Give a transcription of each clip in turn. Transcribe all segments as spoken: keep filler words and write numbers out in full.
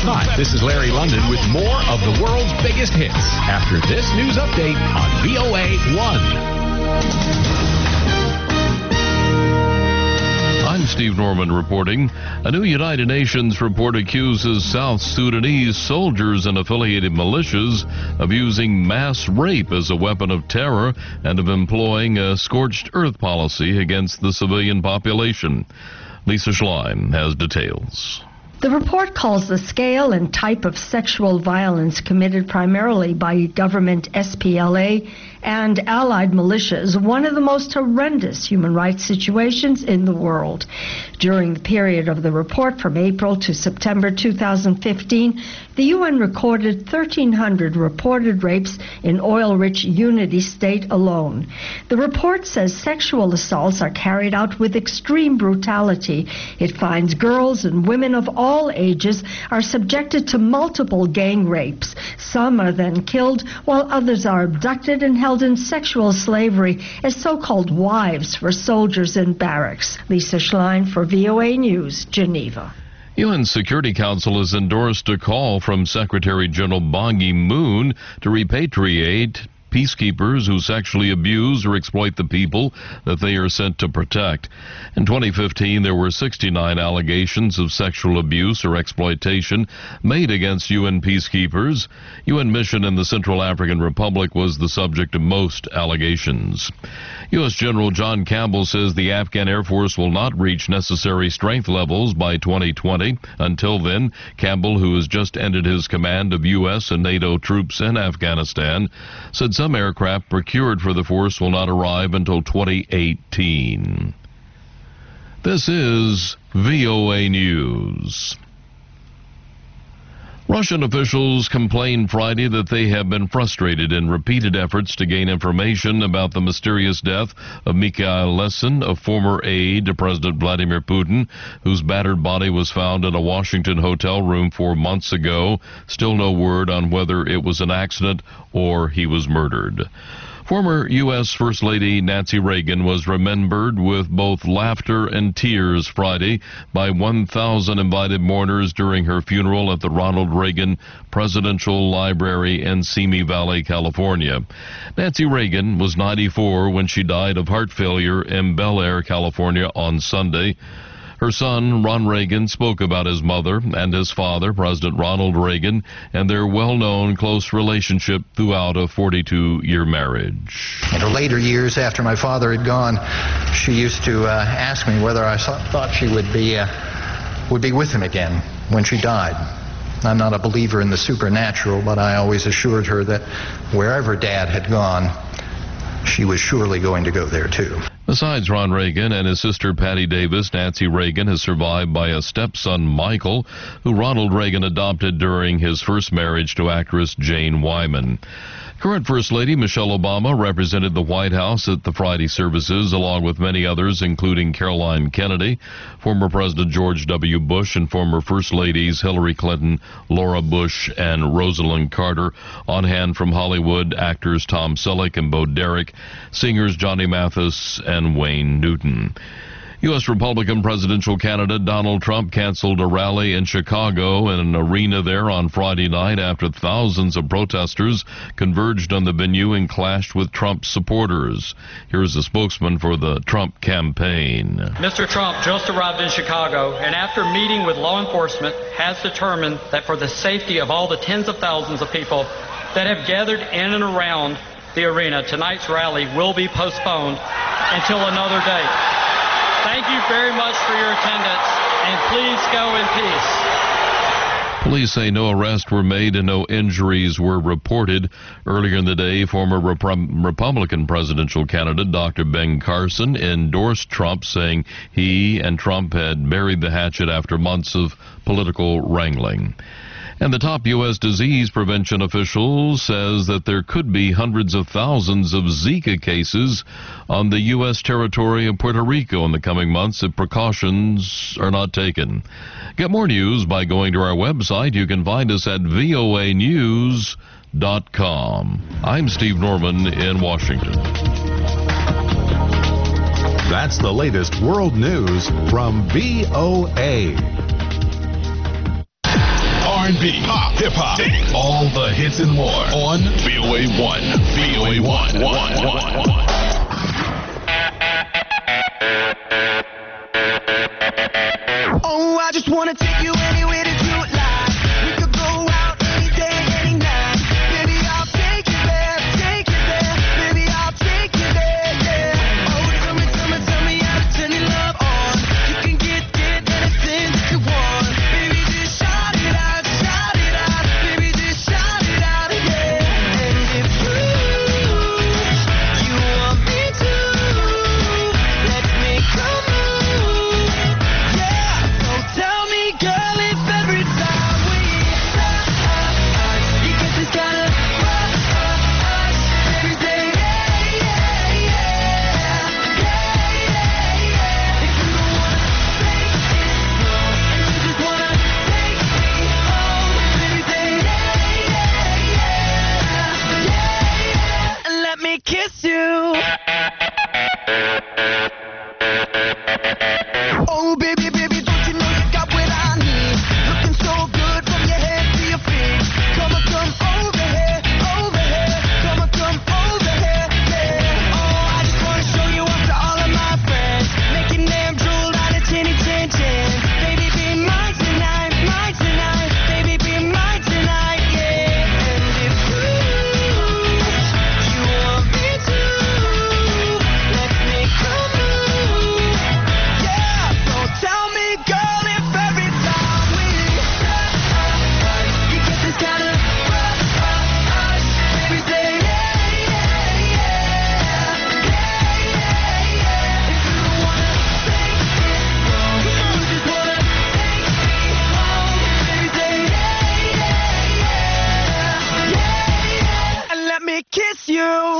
Hi, this is Larry London with more of the world's biggest hits after this news update on V O A one. I'm Steve Norman reporting. A new United Nations report accuses South Sudanese soldiers and affiliated militias of using mass rape as a weapon of terror and of employing a scorched earth policy against the civilian population. Lisa Schlein has details. The report calls the scale and type of sexual violence committed primarily by government S P L A and allied militias one of the most horrendous human rights situations in the world. During the period of the report from April to September two thousand fifteen, the U N recorded thirteen hundred reported rapes in oil-rich Unity State alone. The report says sexual assaults are carried out with extreme brutality. It finds girls and women of all all ages are subjected to multiple gang rapes. Some are then killed, while others are abducted and held in sexual slavery as so-called wives for soldiers in barracks. Lisa Schlein for V O A News, Geneva. U N Security Council has endorsed a call from Secretary General Ban Ki-moon to repatriate peacekeepers who sexually abuse or exploit the people that they are sent to protect. In twenty fifteen, there were sixty-nine allegations of sexual abuse or exploitation made against U N peacekeepers. U N mission in the Central African Republic was the subject of most allegations. U S General John Campbell says the Afghan Air Force will not reach necessary strength levels by twenty twenty. Until then, Campbell, who has just ended his command of U S and NATO troops in Afghanistan, said some aircraft procured for the force will not arrive until twenty eighteen. This is V O A News. Russian officials complained Friday that they have been frustrated in repeated efforts to gain information about the mysterious death of Mikhail Lesin, a former aide to President Vladimir Putin, whose battered body was found in a Washington hotel room four months ago. Still no word on whether it was an accident or he was murdered. Former U S First Lady Nancy Reagan was remembered with both laughter and tears Friday by one thousand invited mourners during her funeral at the Ronald Reagan Presidential Library in Simi Valley, California. Nancy Reagan was ninety-four when she died of heart failure in Bel Air, California on Sunday. Her son, Ron Reagan, spoke about his mother and his father, President Ronald Reagan, and their well-known close relationship throughout a forty-two-year marriage. In her later years, after my father had gone, she used to uh, ask me whether I thought she would be, uh, would be with him again when she died. I'm not a believer in the supernatural, but I always assured her that wherever Dad had gone, she was surely going to go there too. Besides Ron Reagan and his sister Patty Davis, Nancy Reagan is survived by a stepson, Michael, who Ronald Reagan adopted during his first marriage to actress Jane Wyman. Current First Lady Michelle Obama represented the White House at the Friday services, along with many others, including Caroline Kennedy, former President George W. Bush, and former First Ladies Hillary Clinton, Laura Bush, and Rosalind Carter. On hand from Hollywood, actors Tom Selleck and Bo Derek, singers Johnny Mathis and Wayne Newton. U S Republican presidential candidate Donald Trump canceled a rally in Chicago in an arena there on Friday night after thousands of protesters converged on the venue and clashed with Trump supporters. Here's a spokesman for the Trump campaign. Mister Trump just arrived in Chicago and after meeting with law enforcement has determined that for the safety of all the tens of thousands of people that have gathered in and around the arena, tonight's rally will be postponed until another date. Thank you very much for your attendance, and please go in peace. Police say no arrests were made and no injuries were reported. Earlier in the day, former Rep- Republican presidential candidate Doctor Ben Carson endorsed Trump, saying he and Trump had buried the hatchet after months of political wrangling. And the top U S disease prevention official says that there could be hundreds of thousands of Zika cases on the U S territory of Puerto Rico in the coming months if precautions are not taken. Get more news by going to our website. You can find us at V O A news dot com. I'm Steve Norman in Washington. That's the latest world news from V O A. R and B, pop, hip-hop, all the hits and more on V O A one. V O A one. one, one, one. Oh, I just want to take you anywhere to do it live. We could go out any day, any night. Baby, I'll take you there, take you there. Baby, I'll take you there, yeah. Oh, tell me, tell me, tell me how to turn your love on. You can get, get anything that you want. Baby, just shout it out, shout it out. Baby, just shout it out, yeah. And if you, you want me to, let's make a move, yeah. So tell me, girl, if every time we touch, you get this kind of rush every day, yeah, yeah, yeah, yeah, yeah, yeah. If you don't wanna take it slow, and you just wanna take me home every day, yeah, yeah, yeah, yeah, and let me kiss you. Oh, baby, baby, don't you know you got what I need? Looking so good from your head to your feet. Come on, come over here, over here. Come on, come over here, yeah. Oh, I just wanna show you off to all of my friends. Making them drool out of chinny chin chin. Baby, be mine tonight, mine tonight. Baby, be mine tonight, yeah. And if you, you want me to, let's make a move, yeah. So tell me, girl, if every time we touch, you get this kind of rush every day, yeah, yeah, yeah, yeah, yeah, yeah. If you don't wanna take it slow, you just wanna take me home every day, yeah, yeah, yeah, yeah, yeah, and let me kiss you.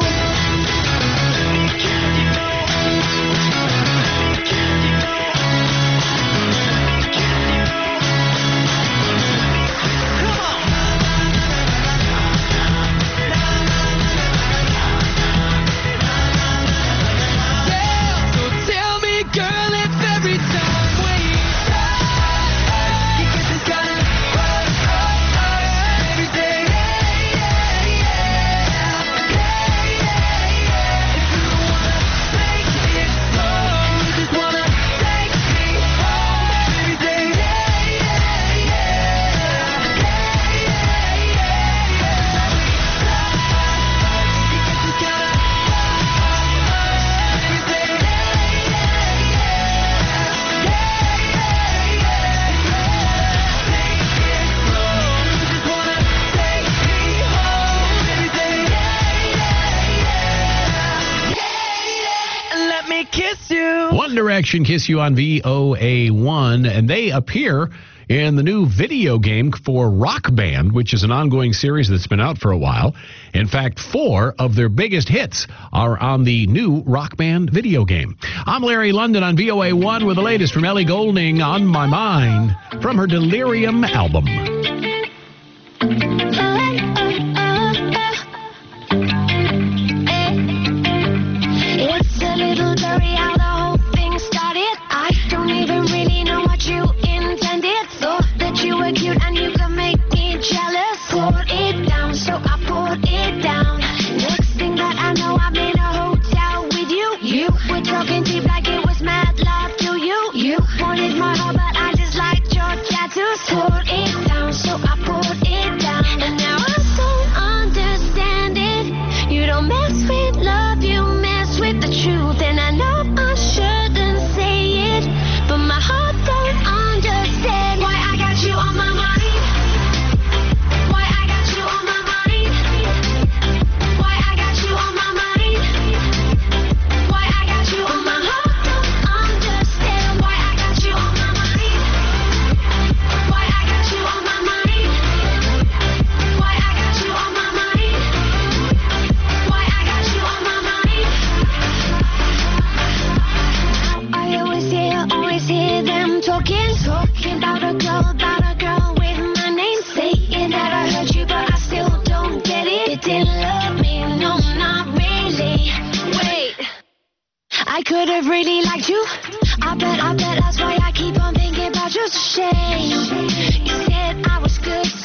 Yeah, so tell me, girl, if every time we touch, you get this kind of rush every day, yeah, yeah, yeah, yeah, yeah, yeah. If you don't wanna take it slow, and you just wanna take me home every day, yeah, yeah, yeah, yeah, yeah, yeah, yeah. You get this kind of every day, yeah, yeah, yeah, yeah, yeah. Take it slow, you just wanna take me home every day, yeah, yeah, yeah, yeah, and let me kiss you. One Direction Kiss You on V O A one, and they appear in the new video game for Rock Band, which is an ongoing series that's been out for a while. In fact, four of their biggest hits are on the new Rock Band video game. I'm Larry London on V O A one with the latest from Ellie Goulding, On My Mind, from her Delirium album. It's a little blurry how the whole thing started. I don't even really know what you intended. Thought that you were cute and you could make me jealous. Poured it down, so I poured it down. Next thing that I know, I'm in a hotel with you. You were talking deep like it was mad love to you. You wanted my heart, but I just liked your tattoos. Poured it down, so I poured it down. And now I don't understand it. You don't mess with love, you mess with the truth. And I know I shouldn't say it, but my heart don't understand why I got you on my mind. Why I got you on my mind. Why I got you on my mind. Why I got you on my heart don't understand why I got you on my mind. Why I got you on my mind. Why I got you on my mind. Why I got you on my mind. I always hear, always hear them talking, talking about a girl, about a girl with my name, saying that I hurt you, but I still don't get it. You didn't love me, no, not really. Wait, I could have really liked you. I bet, I bet that's why I keep on thinking about you. It's a shame. You said I was good.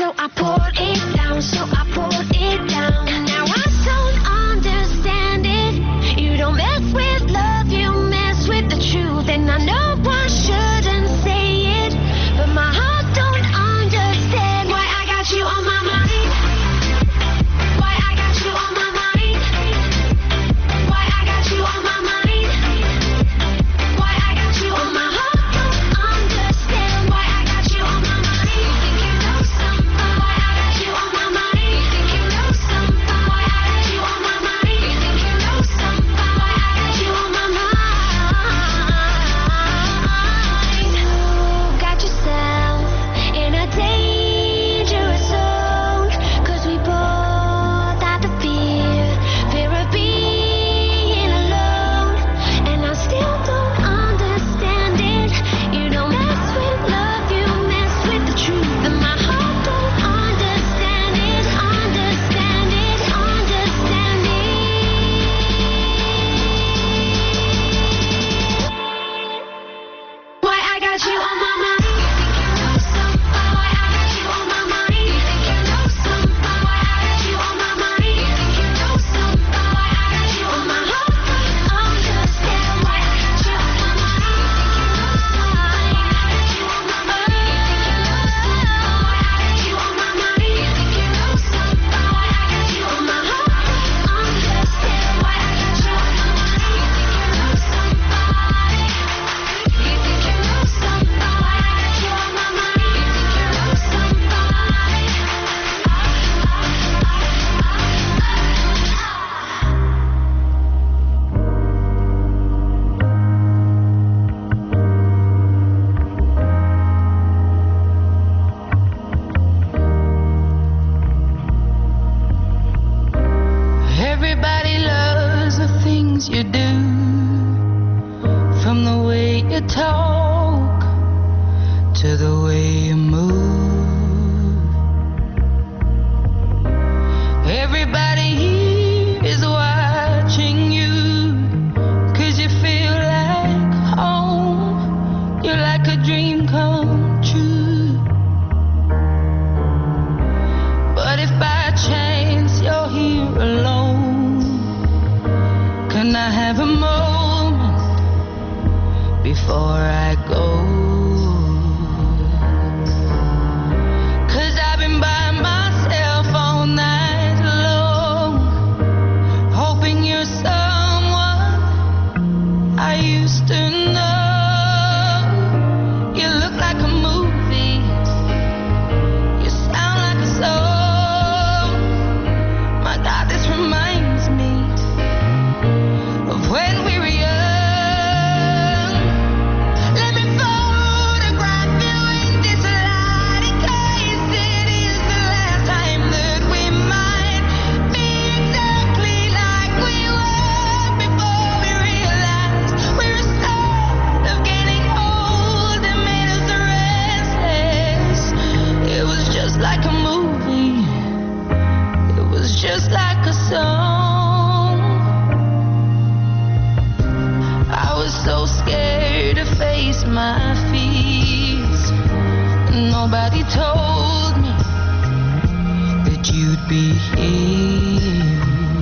be here.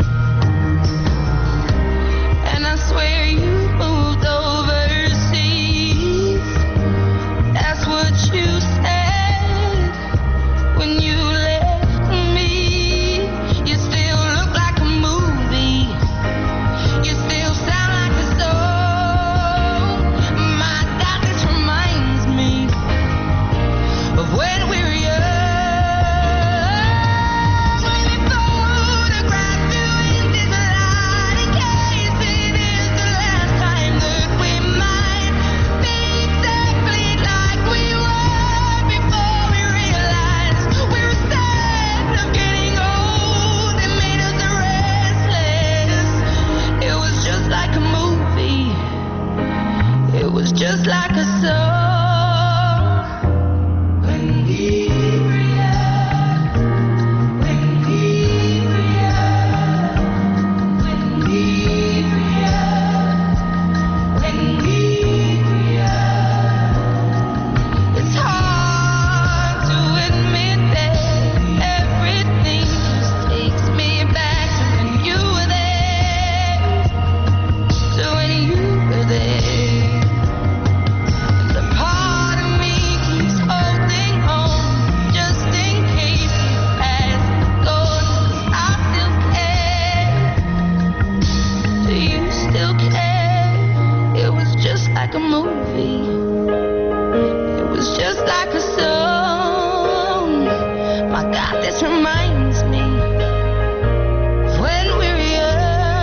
And I swear you moved overseas. That's what you said when you left me. You still look like a movie. You still sound like a song. My God, this reminds me of when we were young. Let me photograph you in this light in case it is the last time that we might be exactly like we were before we realized we were sad of getting old. It made us restless. It was just like a movie. It was just like a song. When we were young, when we were young, when we were young, when we were young. It's hard to admit that everything just takes me back to when you were there, to when you were there. The part of me keeps holding on just in case you pass on. 'Cause I still care. Do you still care? It was just like a movie. It was just like a song. My God, this reminds me of when we were young.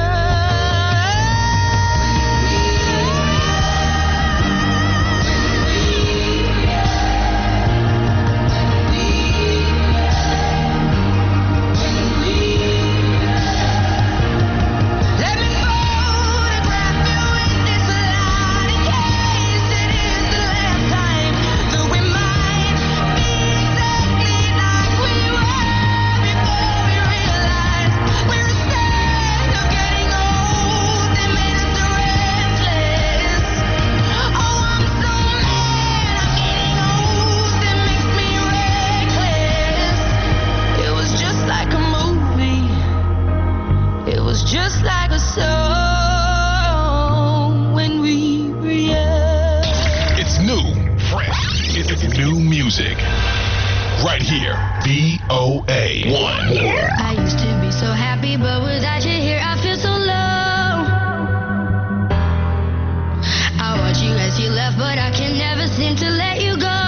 Let me photograph you in this light in case it is the last time that we might be exactly like we were before we realized we were sad of getting old. It made us restless. Oh, I'm so mad I'm getting old. It makes me reckless. It was just like a movie. It was just like a song when we were young. It's new, fresh. It's new music. Right here, V O A one. I used to be so happy, but without you here, I feel so low. I watch you as you left, but I can never seem to let you go.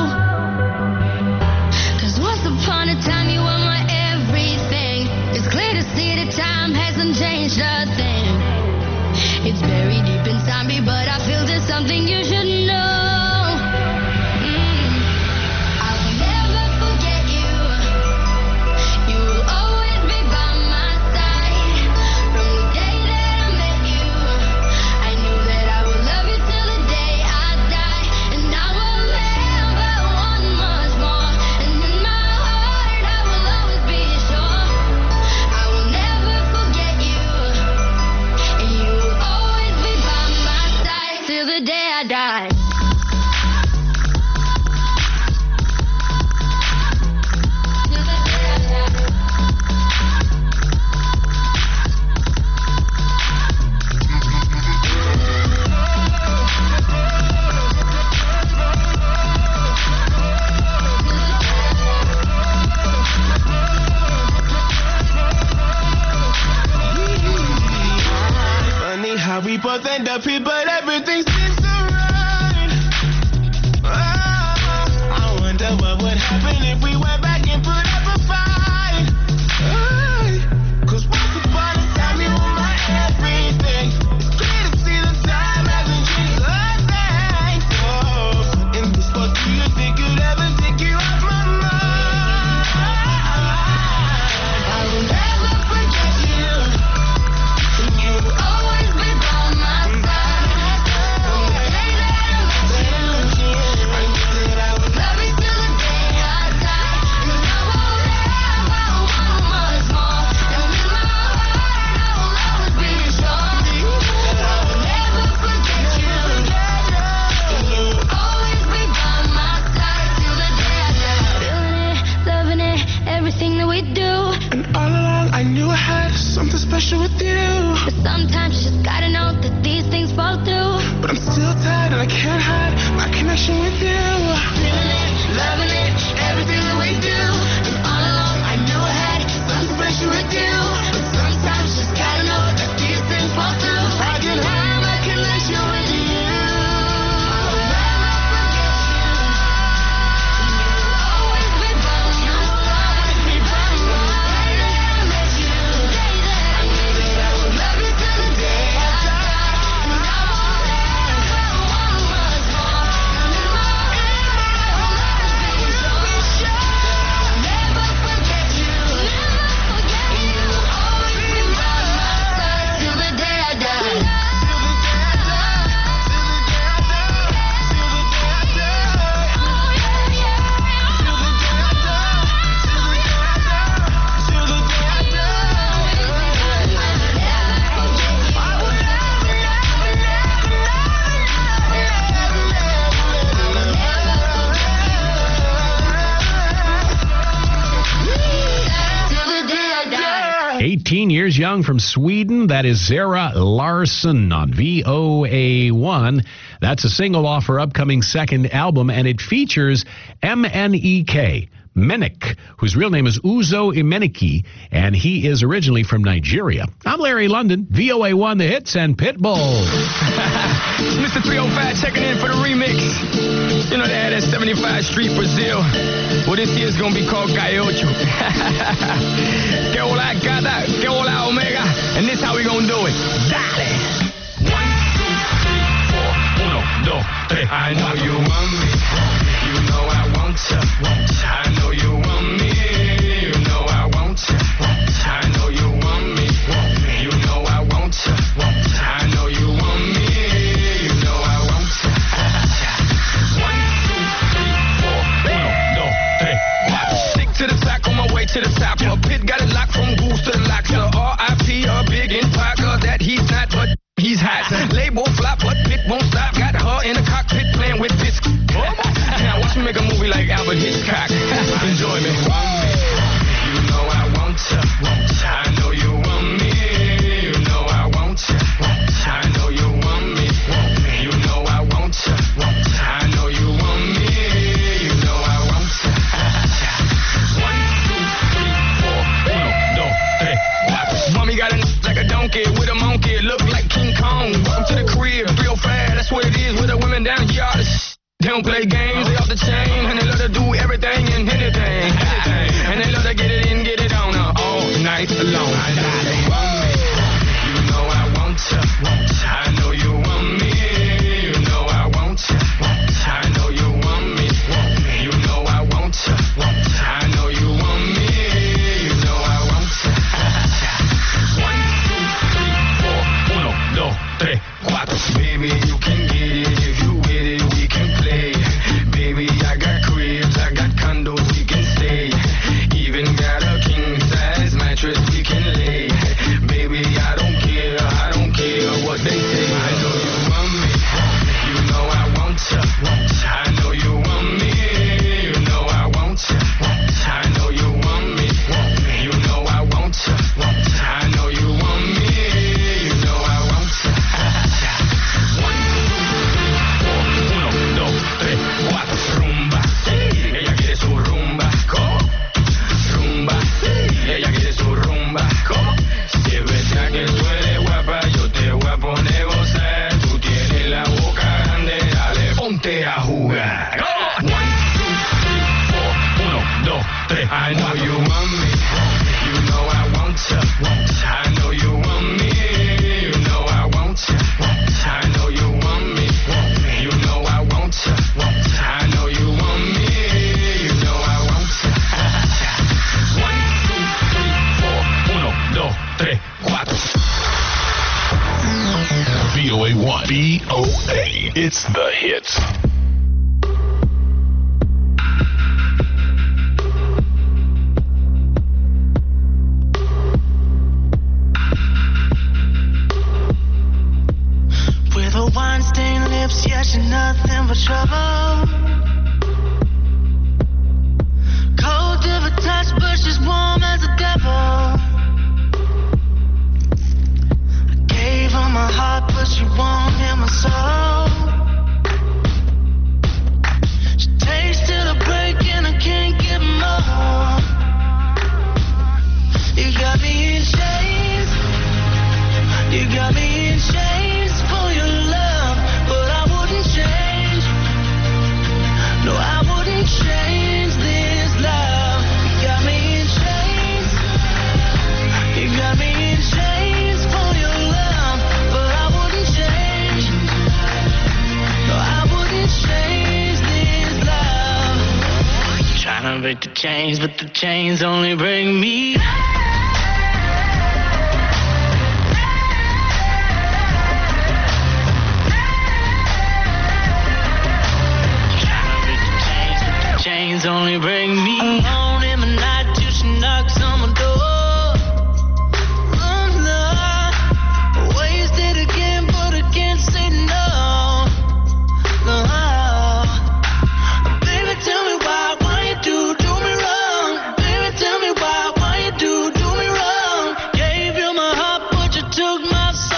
'Cause once upon a time, you were my everything. It's clear to see that time hasn't changed a thing. It's buried deep inside me, but I feel there's something you should know. Mm. I will never forget you. You will always be by my side. From the day that I met you, I knew that I would love you till the day I die. And I will never want much more. And in my heart, I will always be sure. I will never forget you. And you will always be by my side till the day I die. Till the day I die. Funny how we both end up here, but everything seems so right. Oh, I wonder what would happen if we went back and put up a fight. Oh, 'cause once upon a time you were my everything. It's clear to see the time hasn't changed a thing. Oh, in this world, do you think you'd ever take you off my mind? I will never forget you. You will always be by my side. From the day that I met you, I knew that I would love you till the day I die. And I will never want much more. And in my heart, I will always be sure that I will never forget you. And you will always be by my side till the day I die. Feeling it, loving it, everything that we do. And all along I knew I had something special with you. But sometimes you just gotta know that these things fall through. But I'm still tired and I can't hide my connection with you. Feeling it, loving it, everything that we do. And all along I knew I had something special with you. But sometimes you just gotta know that these things fall through. I can hide my connection with you. eighteen years young from Sweden. That is Zara Larsson on V O A one. That's a single off her upcoming second album, and it features M N E K, Menik, whose real name is Uzo Imeniki, and he is originally from Nigeria. I'm Larry London, V O A one, The Hits, and Pitbull. Mister three oh five checking in for the remix. You know they had that seventy-five Street Brazil. Well, this year's gonna be called Gaiocho. Que hola gata, que hola omega, and this how we gonna do it. Dale. One, two, three, four, uno, dos, tres. I know you want me. You know I want you. I know you want me. You know I want you. I know you want me. You know I want you. I know you want me. You know I want you. One, two, three, four, uno, dos, tres, cuatro. Stick to the track on my way to the top. A pit got it locked from goose to the lock. To R I P a big in Parker that he's not, but he's hot. Label flop, but pit won't stop. Got her in the cockpit playing with bits. Now watch me make a movie like Albert Hitchcock. Enjoy me. You know I want you. I know you want me. You know I want you. I know you want me. You know I want you. I know you want me. You know I want you. One, two, three, four, uno, dos, tres, cuatro. Mommy got a like a donkey with a monkey. Look like King Kong. Welcome to the crib. Real fast. That's what it is with the women down here. All this they don't play games, they off the chain, and they love to do everything and anything. And they love to get it in, get it on uh, all night long. You know I want you. I know you want me. You know I want you. I know you want me. You know I want you. I know you want me. You know I want you. One, two, three, four, uno, dos, tres, cuatro. Baby, you can get it if you with it. We can play. Baby, I got cribs, I got condos, we can stay. Even got a king size mattress we can lay. Baby, I don't care, I don't care what they say. I know you want me, you know I want you. I know you want me, you know I want you. I know you want me, you know I want you. I know you want me, you know I want you. One, two, three, four, uno, dos, tres, cuatro. Rumba, sí, ella quiere su rumba. ¿Cómo? Rumba, sí, ella quiere su rumba. ¿Cómo? Si es verdad que tú eres guapa, yo te voy a poner gozar. Tú tienes la boca grande, dale, ponte a jugar. ¿Cómo? One, two, three, four, uno, dos, tres. I know you want me, you know I want you. I know you want me, you know I want you. I know you want me, you know I want you. I know you want me, you know I want you. One, two, three, four, uno, dos, tres, cuatro. V O A one. V O A. It's the hits. With her wine-stained lips, yeah, she's nothing but trouble. Cold to the touch, but she's warm as a devil. chains, but the chains only bring me. Chains only bring me alone in the night till she knocks on my door. Oh no, wasted again, but I can't say no. No, baby, tell me why, why you do do me wrong? Baby, tell me why, why you do do me wrong? Gave you my heart, but you took my soul.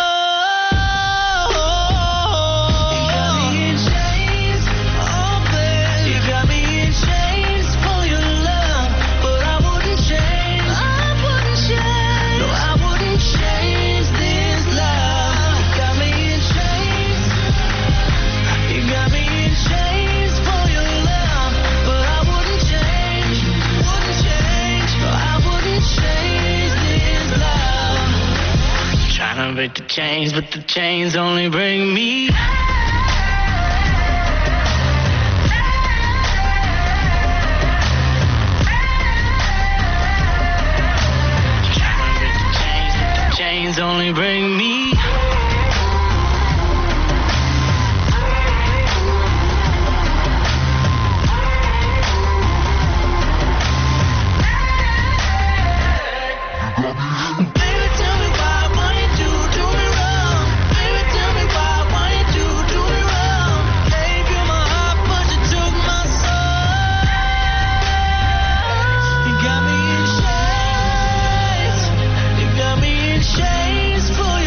You got me in chains, oh baby, you got me in chains for your love, but I wouldn't change. I wouldn't change. No, I wouldn't change this love. You got me in chains. You got me in chains for your love, but I wouldn't change. Wouldn't change. No, I wouldn't change this love. Trying to break the chains, but the chains only bring me. Chains only bring me. Baby, tell me why, why you do do me wrong? Baby, tell me why, why you do do me wrong? Gave you my heart, but you took my soul. You got me in chains. You got me in chains for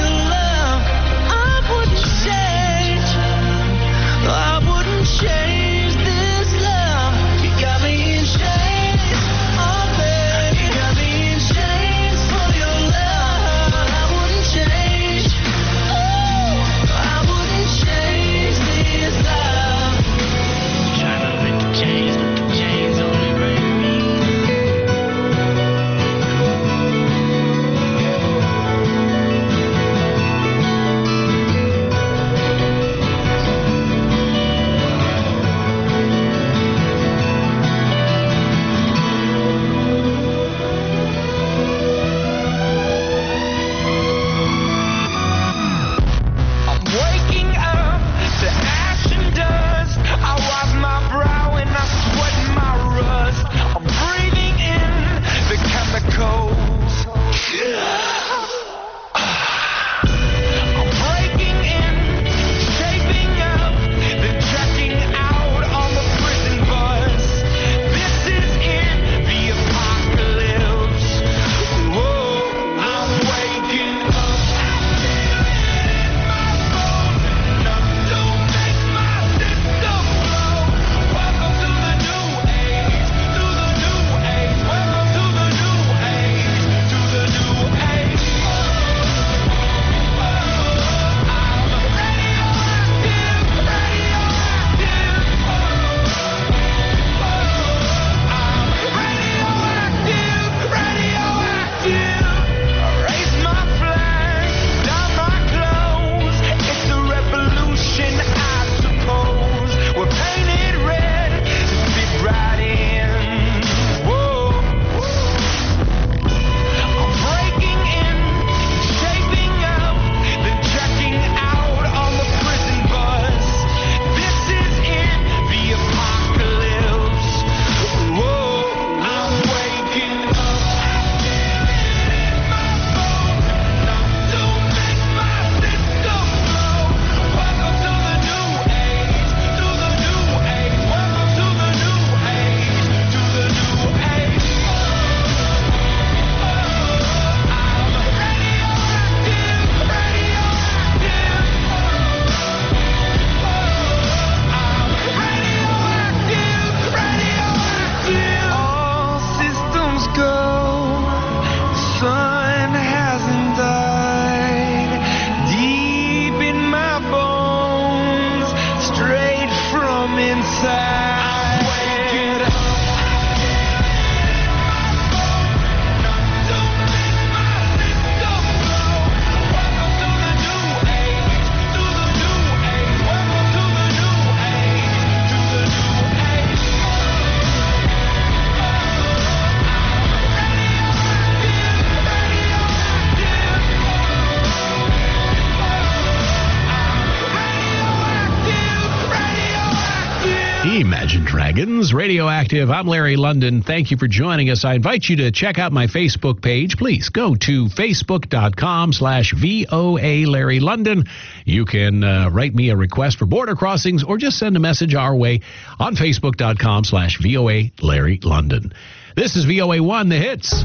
Shenanigans, Radioactive. I'm Larry London. Thank you for joining us. I invite you to check out my Facebook page. Please go to facebook.com slash VOA Larry London. You can uh, write me a request for border crossings or just send a message our way on facebook.com slash VOA Larry London. This is V O A one, the hits.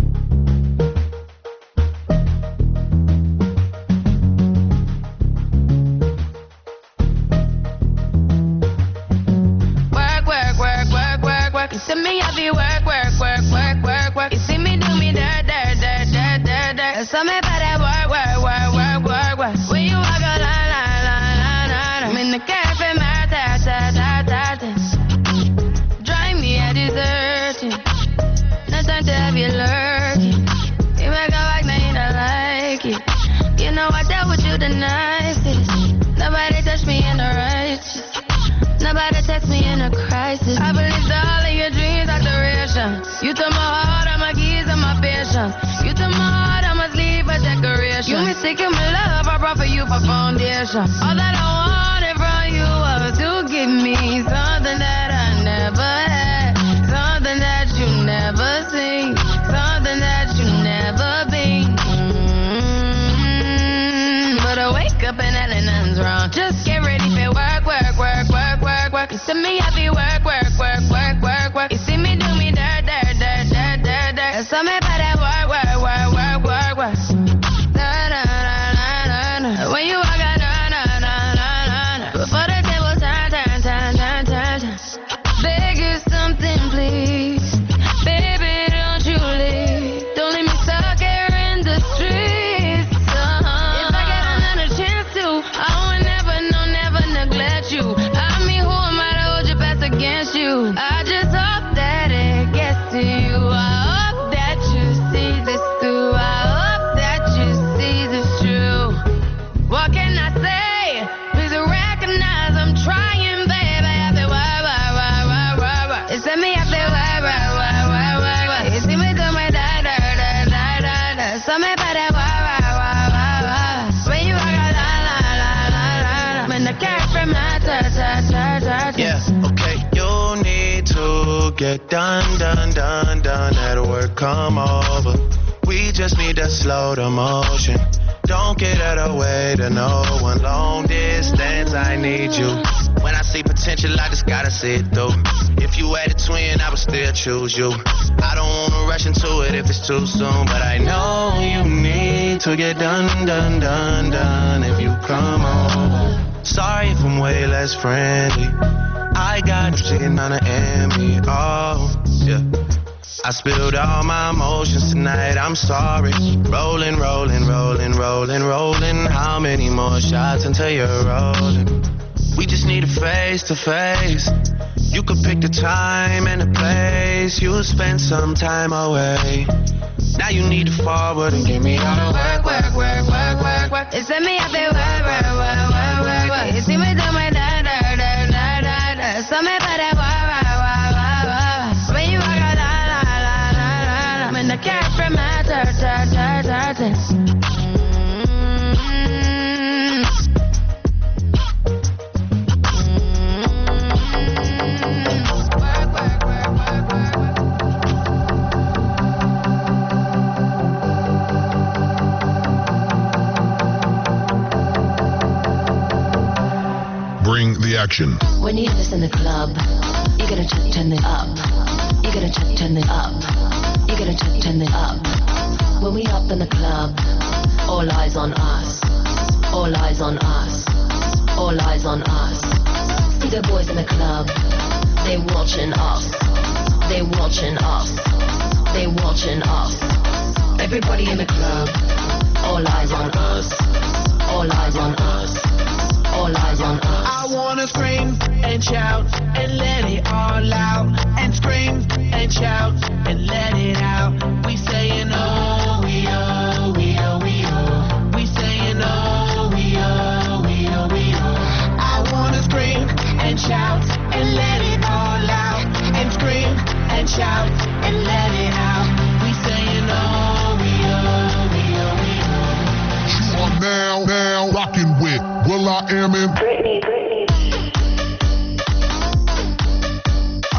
You see me, I be work, work, work, work, work, work. You see me do me dirt, dirt, dirt, dirt, dirt, dirt. So me by that work, work, work, work, work, work. When you walk a line, line, line, line, line. I'm in the cafe, my ta, ta, ta, ta, ta. Drive me a deserting. No time to have you lurking. You make a like, now you don't like it. You know I dealt with you the nicest. Nobody touched me in the righteous. Nobody text me in a crisis. I believed all of your dreams are duration. You took my heart, all my keys, and my patience. You took my heart, I must leave a decoration. You mistaken my love, I brought for you for foundation. All that I wanted from you was to give me something that I never had, something that you never seen, something that you never been. Mm-hmm. But I wake up and nothing's wrong. Just get ready for work, work, work, work, work, work. You see me, I be work, work, work, work, work, work. You see me do me dirt, dirt, dirt, dirt, dirt, dirt. So me by that work, work, work, work, work, work. Na, na, na, na, na, na. When you walk out, na, na, na, na, na, na. Before the table turn, turn, turn, turn, turn, turn. Beg you something, please. Baby, don't you leave. Don't leave me stuck here in the streets. Uh-huh. If I get another chance to, I would never, no, never neglect you. I mean, who am I to hold your best against you? I just hope that it gets to you. I hope that you see this through. I hope that you see this true. What can I say? Please recognize I'm trying, baby. I feel why, why, why, why, why, why. It's me, I feel why, why, why, why, why, why. You see me do my da, da, da, da, da, da. So me by that why, why, why, why, why. When you walk out, la, la, la, la, la, la. When the cat from my ta, ta, ta, ta, ta. Yeah, okay, you need to get done, done, done, done. That work come over. We just need to slow the motion. Don't get out of the way to no one. Long distance, I need you. When I see potential, I just gotta see it through. If you had a twin, I would still choose you. I don't wanna rush into it if it's too soon, but I know you need to get done, done, done, done. If you come over. Sorry if I'm way less friendly. I got sitting on the enemy. Oh, yeah. I spilled all my emotions tonight. I'm sorry. Rolling, rolling, rolling, rolling, rolling. How many more shots until you're rolling? We just need a face to face. You could pick the time and the place. You'll spend some time away. Now you need to forward and give me all the work, work, work, work, work, work. It's me, I feel work, work, work, work, work, work. You see me do my da, da, da, da, da, da. So me by that work, work, work, work, work. When you walk out, la, la, la, la, la, la. When the cat from my ta, ta, ta, ta, ta. Bring the action. When you have this in the club, you gotta ch- turn it up. You gotta ch- turn it up. You gotta ch- turn it up. When we up in the club, all eyes on us. All eyes on us. All eyes on us. See the boys in the club, they watching us. They watching us. They watching us. Everybody in the club, all eyes on us. All eyes on us. All eyes on us. I wanna scream and shout and let it all out. And scream and shout and let it out. We saying oh, we oh, we oh, we oh. We saying oh, we oh, we oh, we oh. I wanna scream and shout and let it all out. And scream and shout and let it out. We saying oh, we oh, we oh, we oh. You are now, now rocking with Will I Am in Britney, Britney.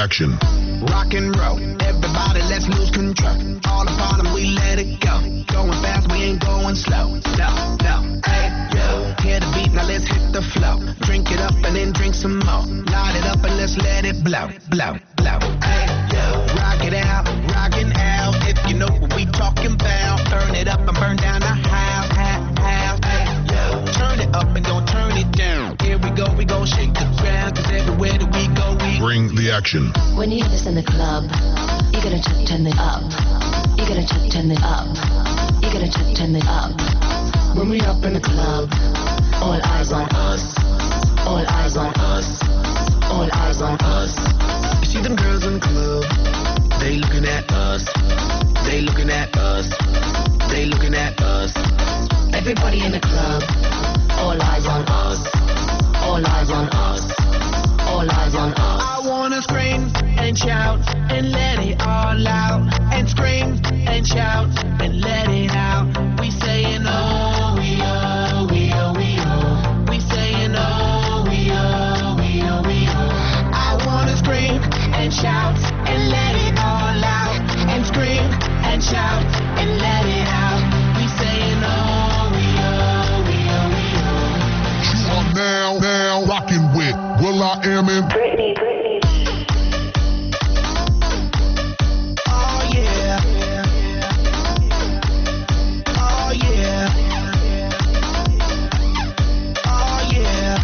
action. Rock and roll, everybody let's lose control. All the bottom, we let it go. Going fast, we ain't going slow. No, no, hey, yo. Hear the beat, now let's hit the flow. Drink it up and then drink some more. Light it up and let's let it blow, blow, blow. Hey, yo. Rock it out, rockin' out. If you know what we talking about. Burn it up and burn down the house, house, house. Hey, yo. Turn it up and don't turn it down. Here we go, we gon' shake the ground. Cause everywhere that we go, we Bring the action. When you hear this in the club, you gotta ch- turn it up. You gotta ch- turn it up. You gotta ch- turn it up. When we up in the club, all eyes on us. All eyes on us. All eyes on us. You see them girls in the club, they looking at us. They looking at us. They looking at us. Everybody in the club, all eyes on us. All eyes on us. All eyes on us. I wanna scream and shout and let it all out. And scream and shout and let it out. We saying oh, we oh, we oh, we oh. We saying oh, we oh, we oh, we oh. I wanna scream and shout and let it all out. And scream and shout and let it out. We saying oh, we oh, we oh, we oh. You are now, now rocking with Will I Am in Britney, Britney. Oh yeah. Oh yeah. Oh yeah.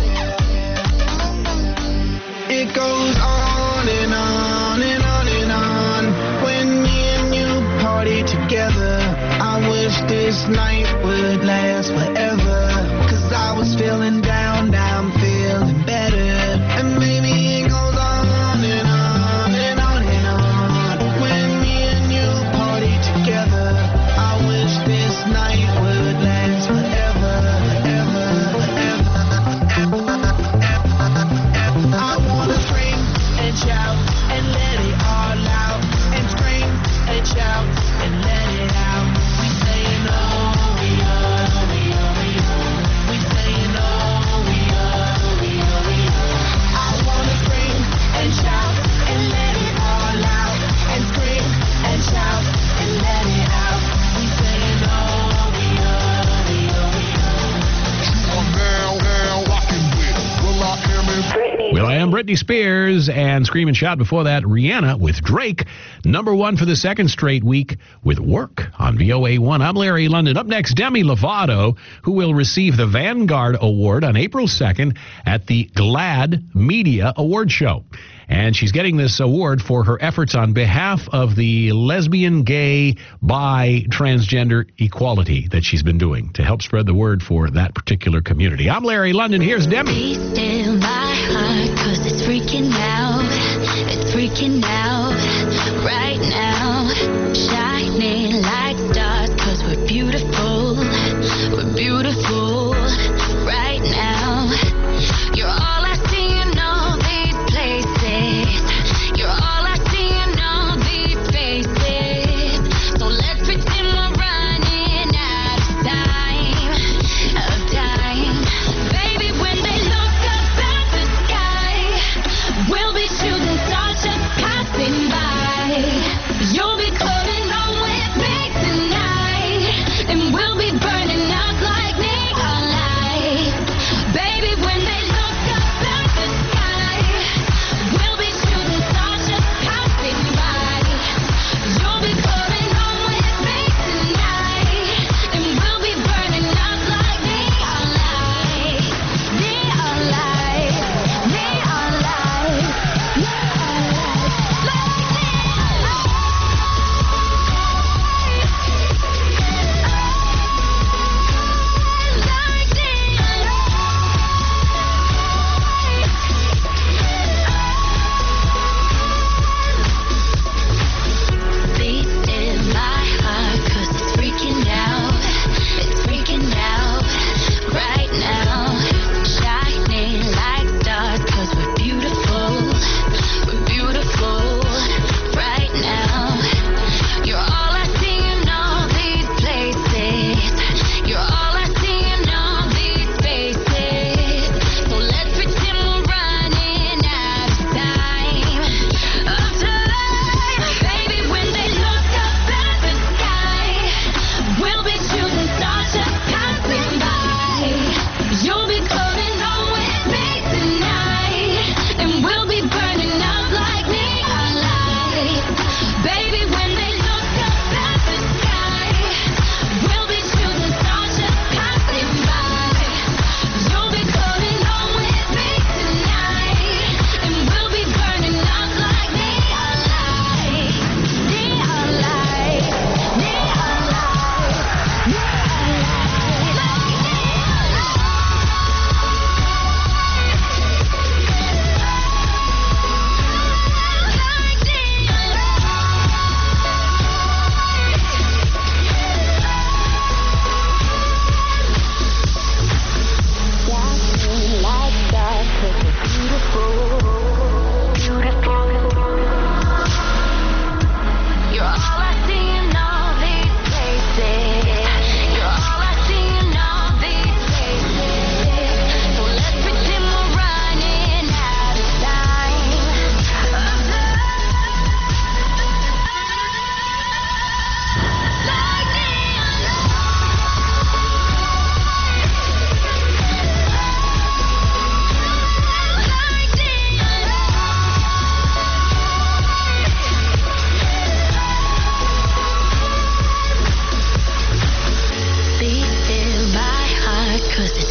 It goes on and on and on and on. When me and you party together, I wish this night would last forever. Cause I was feeling down, now I'm feeling better. And maybe it goes on and on and on and on. When me and you party together, I wish this night would last forever, forever, forever. I wanna scream and shout and let it all out. And scream and shout and let it out. We saying oh, we oh, we oh, we oh. We saying oh, we oh, we oh, we oh. I wanna scream and shout and let it all out. And scream and shout and let it out. We saying oh, we oh, we oh, we oh. You are now, now rocking with Will I Am in Britney. Will I Am Britney Spears and Scream and Shout. Before that, Rihanna with Drake. Number one for the second straight week with Work on V O A one. I'm Larry London. Up next, Demi Lovato, who will receive the Vanguard Award on April second at the GLAAD Media Award Show. And she's getting this award for her efforts on behalf of the lesbian, gay, bi, transgender equality that she's been doing to help spread the word for that particular community. I'm Larry London. Here's Demi. Be still my heart, cause it's freaking out. It's freaking out right now. Shining like stars, cause we're beautiful. We're beautiful right now. You're all I see in all these places. You're all I see in all these faces. So let's pretend we're running out of time. Of time. Baby, when they look up at the sky, we'll be shooting stars just passing by.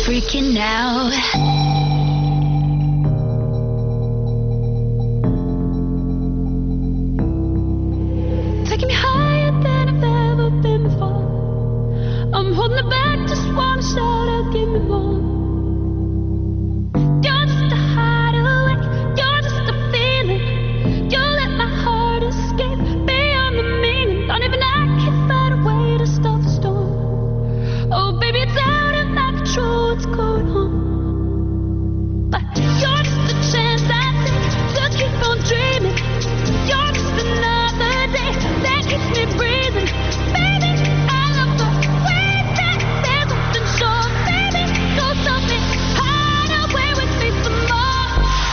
freaking out. Taking me higher than I've ever been before. I'm holding it back, just wanna shout out, give me more. You're just a hideaway, you're just a feeling. You let my heart escape beyond the meaning. Don't even I can find a way to stop the storm. Oh, baby, it's out of my control, what's going on? But you're just a chance I take to keep on dreaming. You're just another day that keeps me breathing. Baby, I love the way that there's nothing short. Baby, go tell me, hide away with me some more.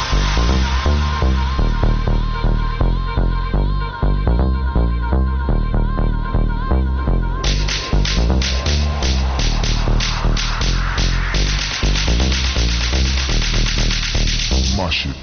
My shit.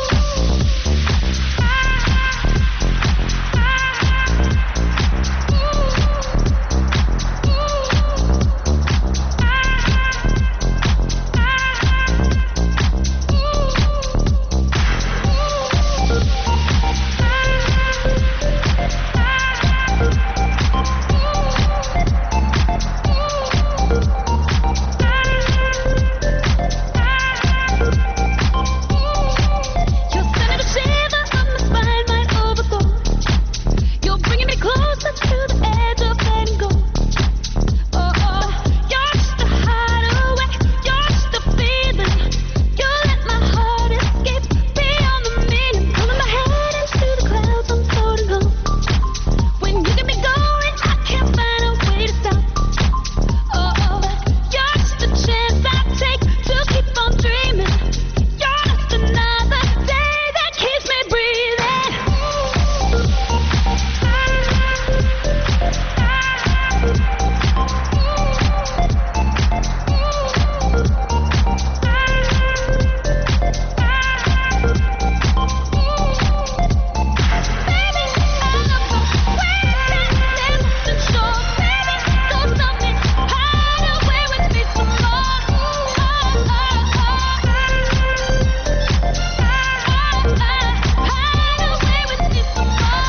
You're sending a shiver up my spine, might overflow. You're bringing me closer to the edge of letting go. Oh, oh, you're just a hideaway, you're just a feeling. You let my heart escape beyond the meaning. Pulling my head into the clouds, I'm floating home. When you get me going, I can't find a way to stop. Oh, oh, you're just a chance I take to keep on dreaming. You're just another day that keeps me breathing. Baby, I love the way that there's nothing short. Baby, go tell me, hide away with me some more. Oh, oh, oh. Hide away with me some more.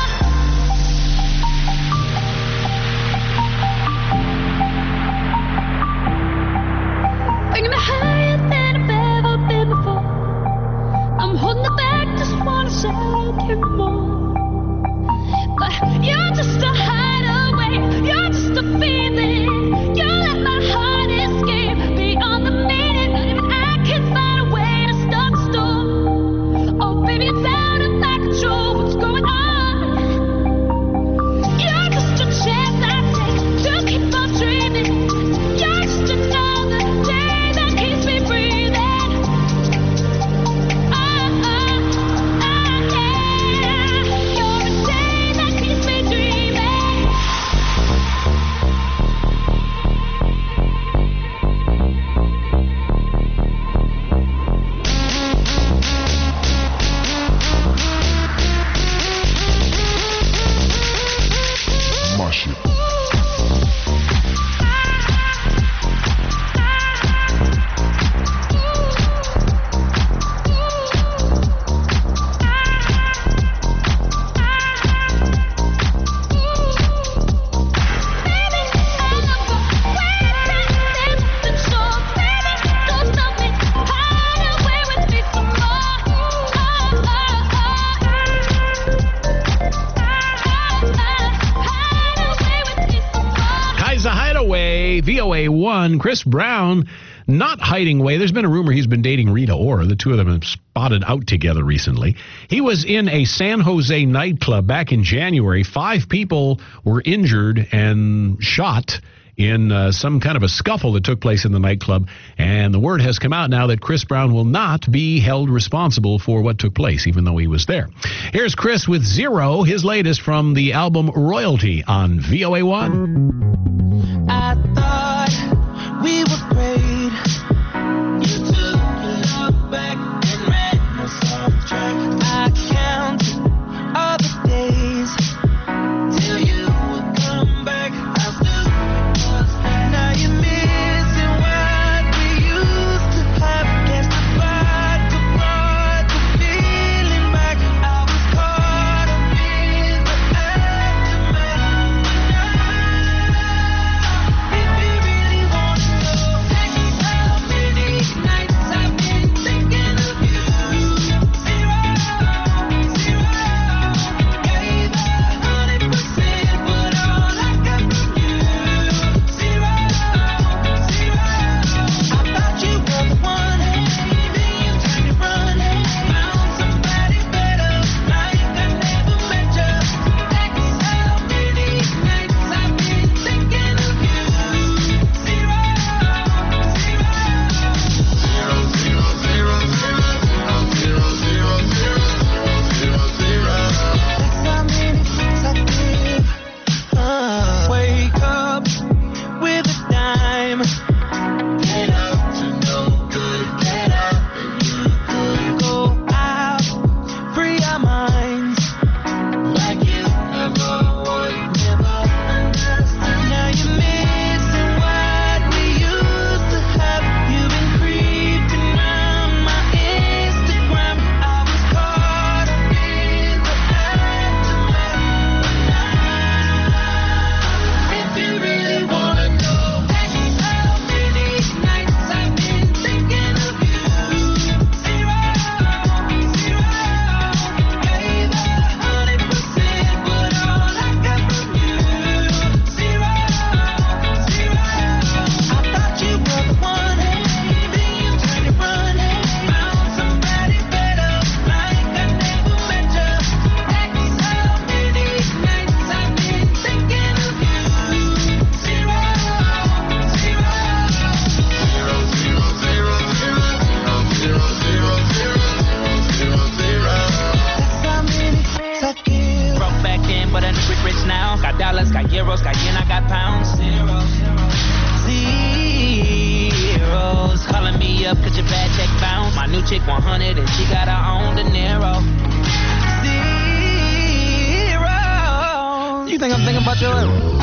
Bringing me higher than I've ever been before. I'm holding it back, just wanna shout, give me more. But you're just a hideaway, you're just a feeling. You let my heart escape beyond the meaning. Not even I can find a way to stop the storm. Oh, baby, it's out of my control, what's going on? You're just a chance I take to keep on dreaming. You're just another day that keeps me breathing. Ah, ah, ah, yeah. You're a day that keeps me dreaming. My shit. Baby, I love the way that there's nothing short. Baby, go tell me, hide away with me some more. Oh, oh, oh. Hide away with me some more. Kaiser Hideaway, V O A one. Chris Brown not hiding away. There's been a rumor he's been dating Rita Ora. The two of them have spotted out together recently. He was in a San Jose nightclub back in January. Five people were injured and shot in uh, some kind of a scuffle that took place in the nightclub. And the word has come out now that Chris Brown will not be held responsible for what took place, even though he was there. Here's Chris with Zero, his latest from the album Royalty on V O A one. I thought we were great. You took your love back and ran us off track. I counted all the days till you would come back. I still was. Now you're missing what we used up, cause your bad check bounce. My new chick one hundred and she got her own De Niro. Zero. You think I'm thinking about your...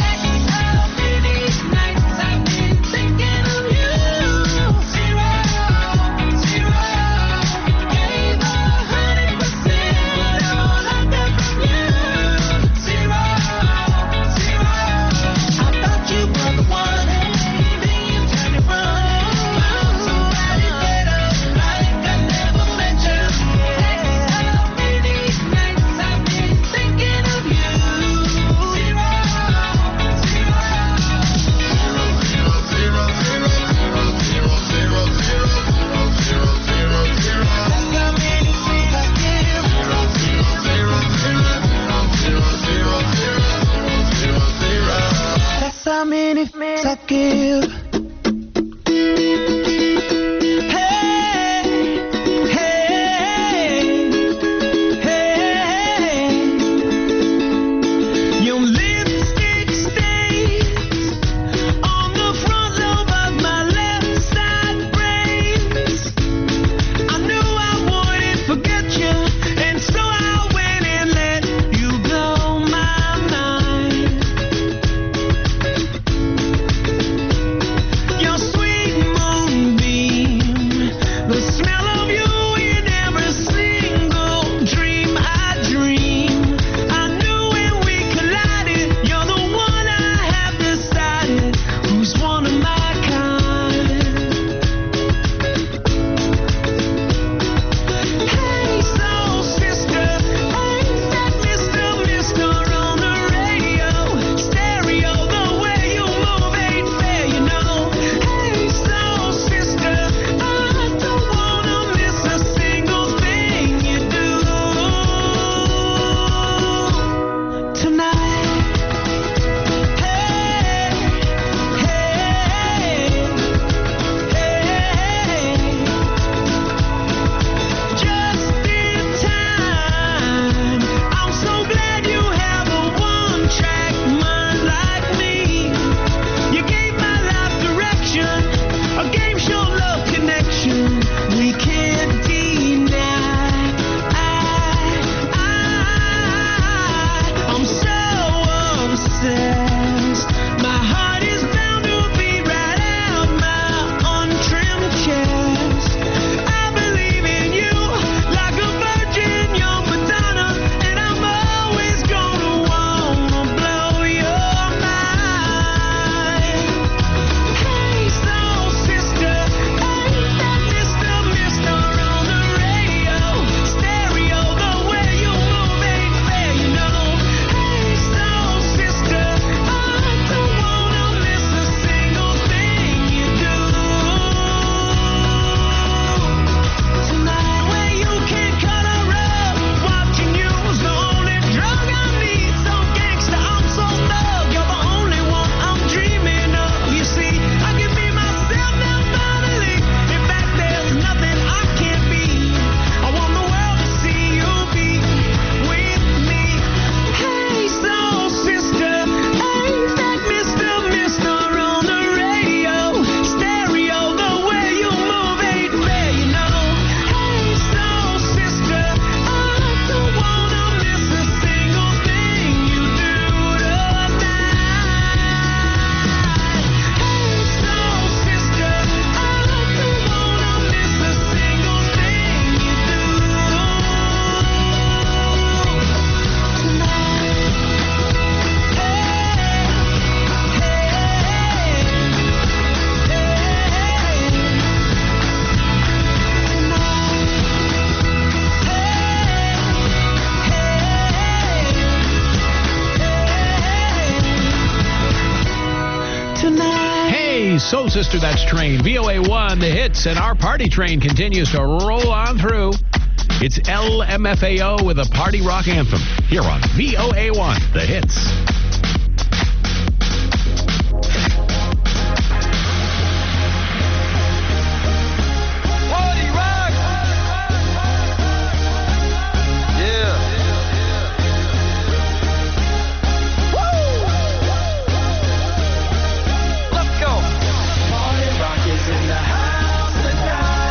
How many minutes I give? Hey, hey, hey. Your lipstick stains on the front lobe of my left side brains. I knew I wouldn't forget you, and so I went and let you blow my mind. Your sweet moonbeam, the smell of you in every single dream I dream. I knew when we collided, you're the one I have decided who's one of my kind. Hey, soul sister, ain't that Mister Mister on the radio? Stereo, the way you move ain't fair, you know. Hey, soul sister, I don't wanna miss a single thing you do tonight. Hey, hey, hey, just in time. I'm so glad you have a one-track mind like me. You gave my life direction, a game show love connection we can't deny. I, I, I'm so obsessed. My heart is bound to beat right out my untrimmed chest. I believe in you like a virgin young Madonna, and I'm always gonna wanna blow your mind. Hey, soul sister, ain't that Mister Mister on the radio? Stereo, the way you move ain't fair, you know. Hey, soul sister, I don't wanna miss a single thing you do tonight. Where you can cut a rug, watching you's the only drug I need. So gangsta, I'm so thug, you're the only one I'm dreaming of. You see, I can be myself now finally. In fact, there's nothing I can't be. I want the world to see you be with me. Hey, soul sister, ain't that Mister Mister on the radio? Stereo, the way you move ain't fair, you know. Hey, soul sister, I don't wanna miss a single thing you do tonight. Hey, soul sister, I don't wanna miss a single thing you do tonight. Tonight. Hey, Soul Sister, that's Train. V O A one, the hits, and our party train continues to roll on through. It's L M F A O with a party rock anthem here on V O A one, the hits. Party rock. Yeah. Woo. Let's go. Party rock is in the house tonight.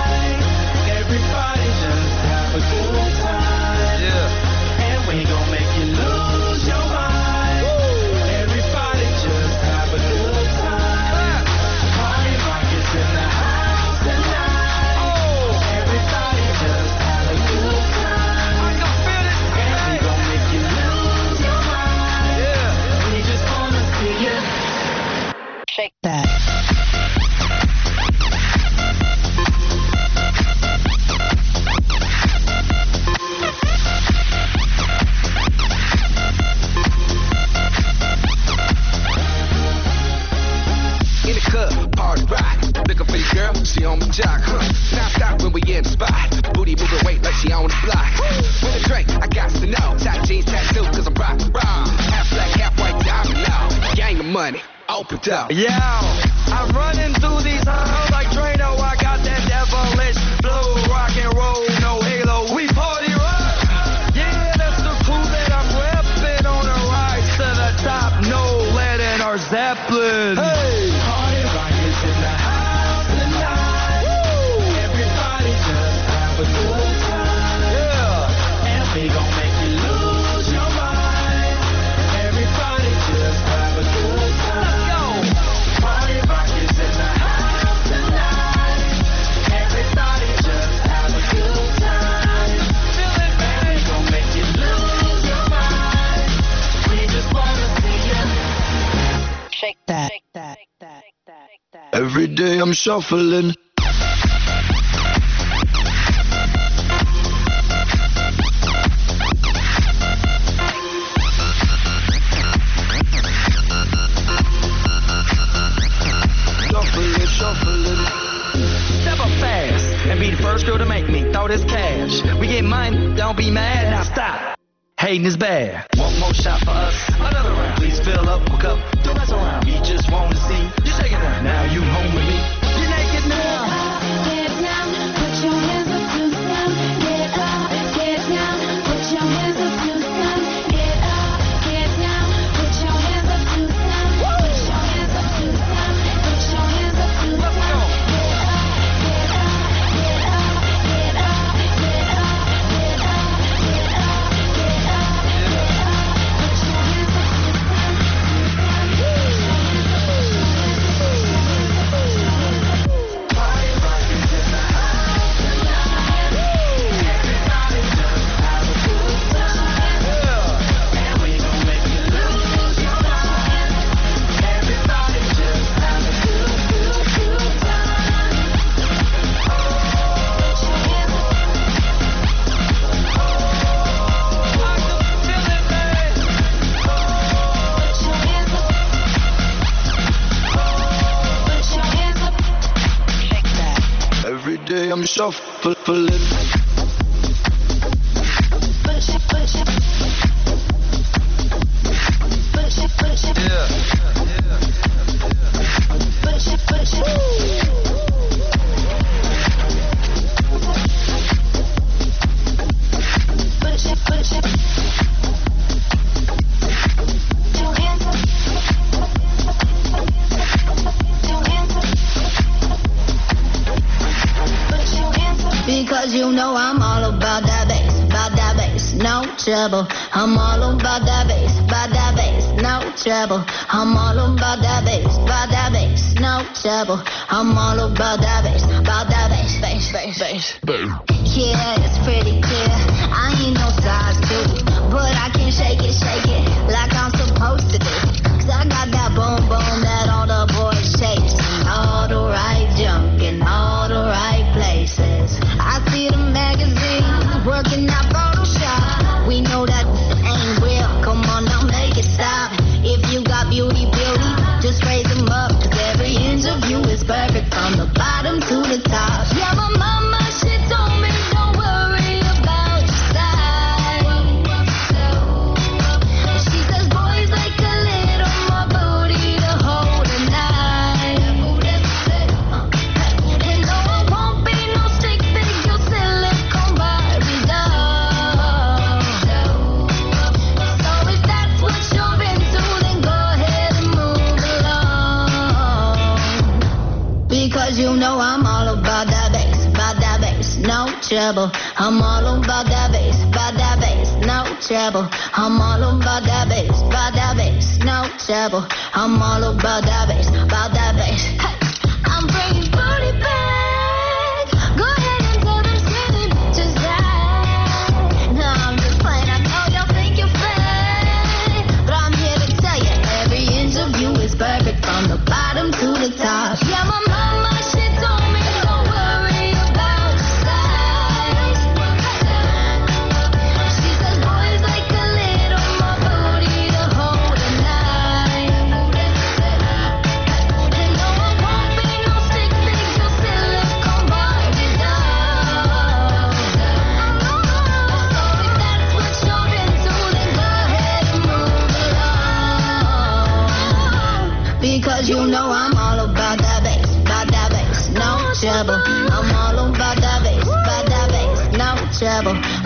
no doubt. Yeah, I'm running through these halls like Drano. I got that devilish flow, rock and roll, no halo. We party rock. Yeah, that's the crew that I'm repping on a rise to the top. No lead in our Zeppelin. Hey, Party rock is in the house tonight. Woo! Everybody just have a good time. yeah. And we gon' make you lose your mind. Everybody just have a good time. Go. Party rock is in the house tonight. Everybody just have a good time. Feel it, And we baby. gon' make you lose your mind. We just wanna see you. Shake that. Shake that. Shake that. Shake that. Every day I'm shuffling. Shuffling, shuffling. Step up fast and be the first girl to make me throw this cash. We get money, don't be mad, now stop. Hating is bad. One more shot for us, another round. Please fill up a cup, don't mess around. We just want to see you shake it down. Now you home with me. You naked now. Get down, put your hands up to the sun. Get up, get down, put your hands up to the sun. Get up, get down, put your hands up to the sun. Put your hands up to the sun. Put your hands up to the sun. Get up, get up, get up, get up, get up, get up, get up, get up, get up, get up. Put your hands up to the Party rock is in the house tonight. Everybody just have a good time. And we gon' make you lose your mind. Everybody just have a good, good, good time. Every day I'm shuffling. Yeah. Because you know I'm all about that bass, about that bass, no trouble. I'm all about that bass, about that bass, no trouble. I'm all about that bass, about that bass, no trouble. I'm all about that bass, about that bass, bass, bass, bass. Yeah, it's pretty clear. I ain't no size two, but I can shake it, shake it like I'm supposed to do. Cause I got that boom boom that all the boys chase, and all the right junk in all the right places. I see the magazines working out Photoshop. We know that ain't real. Come on now, make it stop. If you got beauty, beauty, just raise them up. Cause every inch of you is perfect from the bottom to the top. Yeah, my mama, she told me don't worry about your size. She says boys like a little more booty to hold a knife. And no, I won't be no stick figure silicone Barbie doll. So if that's what you're into, then go ahead and move along. Because you know I'm all about that bass, about that bass, no trouble. I'm all about that bass, about that bass, no trouble. I'm all about that bass, about that bass, no trouble. I'm all about that bass, about that bass. Hey, I'm bringing booty back. Go ahead and tell them skinny bitches that. No, I'm just playing. I know y'all think you're fake, but I'm here to tell you every inch of you is perfect from the bottom to the top. Yeah, my mama, she told me don't worry about your size. She says boys like a little more booty to hold a knife. And trouble. I'm all about that bass, about that bass, no trouble.